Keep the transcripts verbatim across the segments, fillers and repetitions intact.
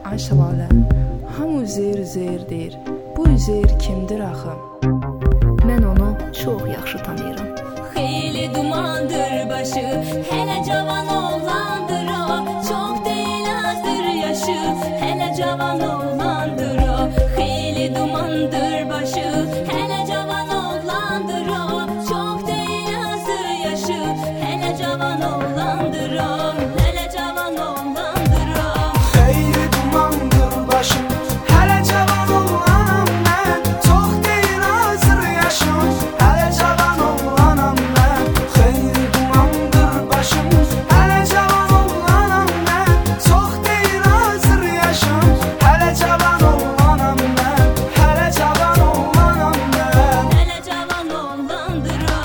Ay Şəlalə, hamı Üzeyir, Üzeyir deyir. Bu Üzeyir kimdir axı? Mən onu çox yaxşı tanıyıram. Xeyli dumandır başı, hələ cavan oğlandır o. Çox deyil azdır yaşı, hələ cavan oğlandır o. Xeyli dumandır başı, hələ cavan oğlandır o. Çox deyil azdır yaşı, hələ cavan oğlandır o. Hələ cavan oğlandır o. Xeyli dumandır başım, hələ cavan oğlanam mən. Çox deyil azdır yaşım, hələ cavan oğlanam mən. Xeyli dumandır başım, hələ cavan oğlanam mən. Çox deyil azdır yaşım, hələ cavan oğlanam mən. Hələ cavan oğlanam mən. Hələ cavan oğlandır o.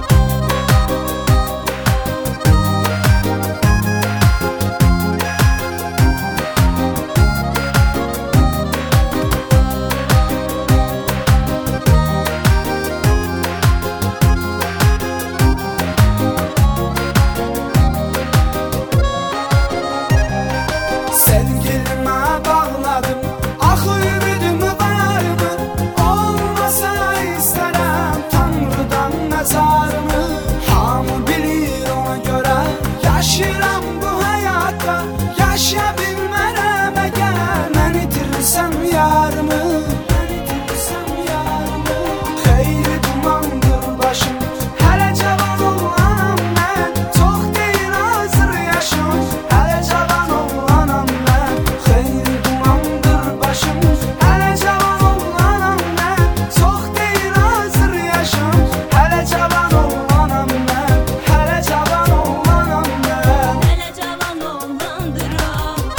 Sevgilime bağladım, axı ümidimi varımı. Olmasa istərəm Tanrıdan nəzarımı. Hamı bilir ona görə yaşayıram bu həyatda. Yaşaya bilmərəm əgər mən itirsəm yarımı. Mən itirsəm yarımı. Xeyli dumandır başım, hələ cavan oğlanam mən. Çox deyil azdır yaşım, hələ cavan oğlanam mən. Xeyli dumandır başım, hələ cavan oğlanam mən. Çox deyil azdır yaşım, hələ cavan oğlanam mən. Hələ cavan oğlanam mən. Hələ cavan oğlandır o.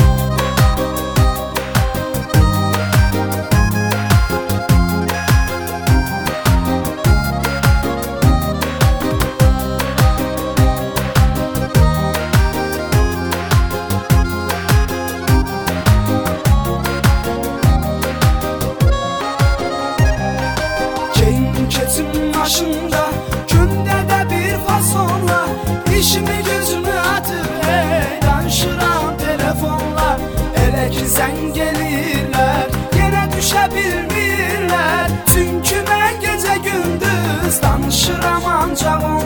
Keyin keçim başında, gündə də bir fasonla. İşimi gözümü atıb, hey, danışıram telefonla. Elə ki zəng eləyirlər, yenə düşə bilmirlər. Çünki mən gecə gündüz danışıram ancaq